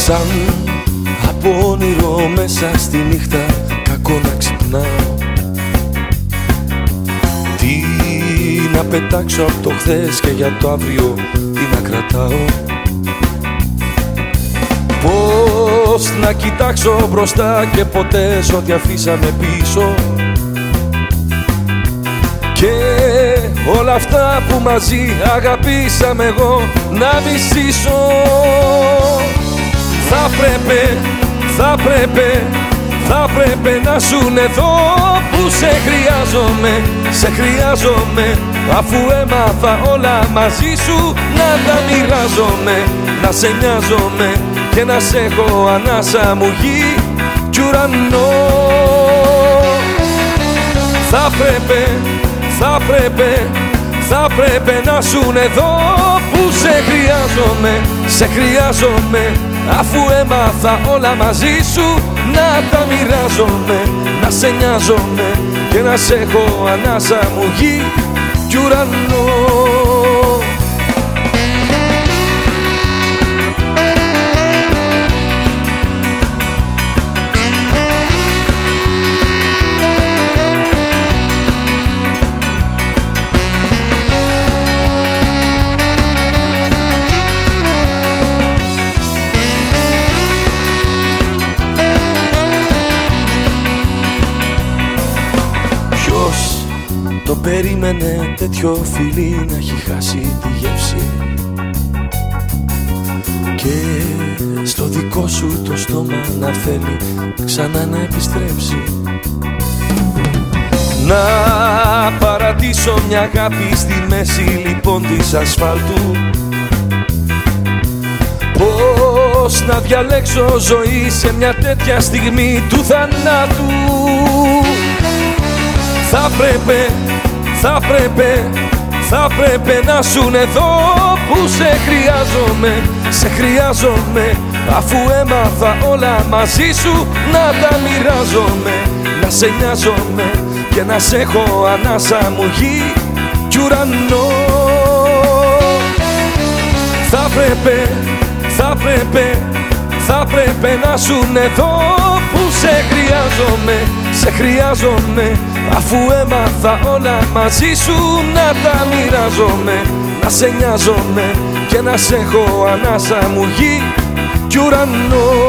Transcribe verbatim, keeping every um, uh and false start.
Σαν από όνειρο μέσα στη νύχτα, κακό να ξυπνάω. Τι να πετάξω από το χθες και για το αύριο τι να κρατάω. Πώς να κοιτάξω μπροστά και ποτέ σ' ό,τι αφήσαμε πίσω. Και όλα αυτά που μαζί αγαπήσαμε εγώ να μισήσω. Θα πρέπει, θα πρέπει, θα πρέπει να ζουν εδώ που σε χρειάζομαι, σε χρειάζομαι. Αφού έμαθα όλα μαζί σου να τα μοιράζομαι, να σε νοιάζομαι και να σε έχω ανάσα μου γη κι ουρανό. Θα πρέπει, θα πρέπει, θα πρέπει να ζουν εδώ που σε χρειάζομαι, σε χρειάζομαι. Αφού έμαθα όλα μαζί σου να τα μοιράζομαι, να σε νοιάζομαι και να σε έχω ανάσα μου γη κι ουρανό. Το περίμενε τέτοιο φιλί να έχει χάσει τη γεύση και στο δικό σου το στόμα να θέλει ξανά να επιστρέψει. Να παρατήσω μια αγάπη στη μέση λοιπόν της ασφάλτου. Πώς να διαλέξω ζωή σε μια τέτοια στιγμή του θανάτου. Θα πρέπει, θα πρέπει, θα πρέπει να ζουν εδώ που σε χρειάζομαι, σε χρειάζομαι. Αφού έμαθα όλα μαζί σου να τα μοιράζομαι, να σε νοιάζομαι και να σε έχω ανάσα μου γη κι ουρανό. Θα πρέπει, θα πρέπει, θα πρέπει να ζουν εδώ που σε χρειάζομαι, σε χρειάζομαι. Αφού έμαθα όλα μαζί σου να τα μοιράζομαι, να σε νοιάζομαι και να σε έχω ανάσα μου γη κι ουρανό.